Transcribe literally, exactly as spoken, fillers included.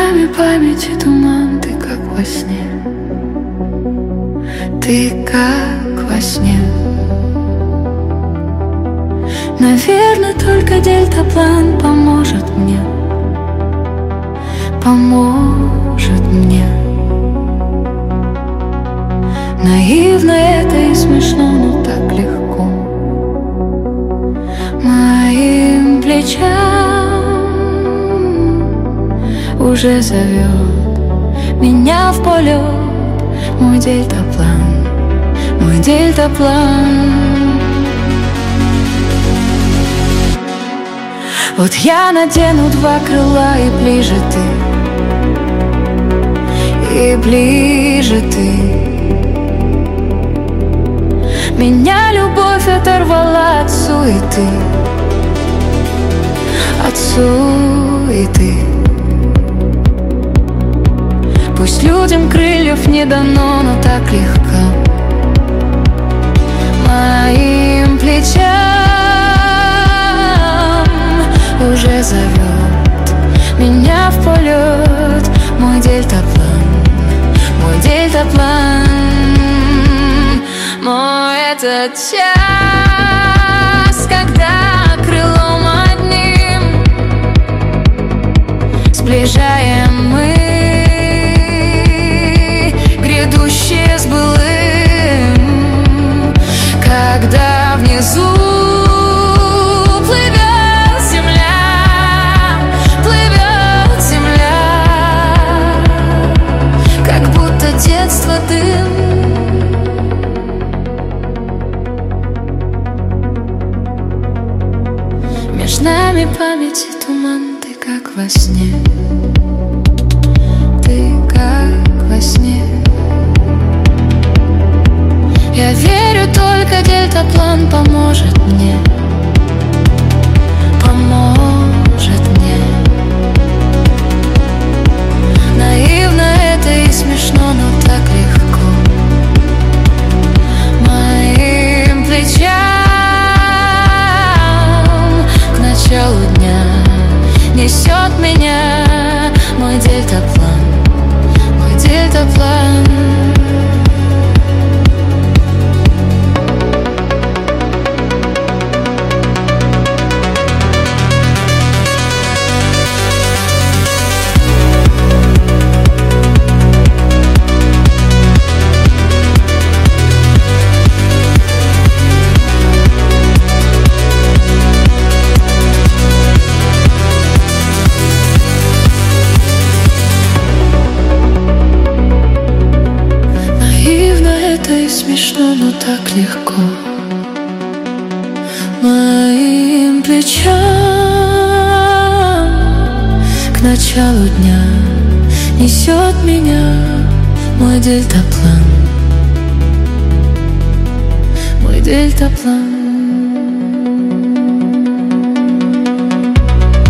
нами памяти туман, ты как во сне, ты как во сне. Наверное, только дельтаплан поможет мне, поможет мне. Наивно это и смешно, но так легко. Моим плечам уже зовет меня в полет мой дельтаплан, мой дельтаплан. Вот я надену два крыла, и ближе ты, и ближе ты. Меня любовь оторвала от суеты, от суеты. Пусть людям крыльев не дано, но так легко моим плечам уже зовет меня в полет мой дельтаплан, мой дельтаплан. Мой этот час, когда крылом одним сближаем мы грядущее с былым, когда внизу плывет земля, плывет земля, как будто детство дым. Между нами памяти туман, ты как во сне, ты как во сне. Я верю, только дельтаплан поможет мне, поможет мне. Наивно это и смешно, но так легко моим плечам к началу дня несет меня мой дельтаплан, мой дельтаплан. Смешно, но так легко моим плечам к началу дня несет меня мой дельтаплан, мой дельтаплан.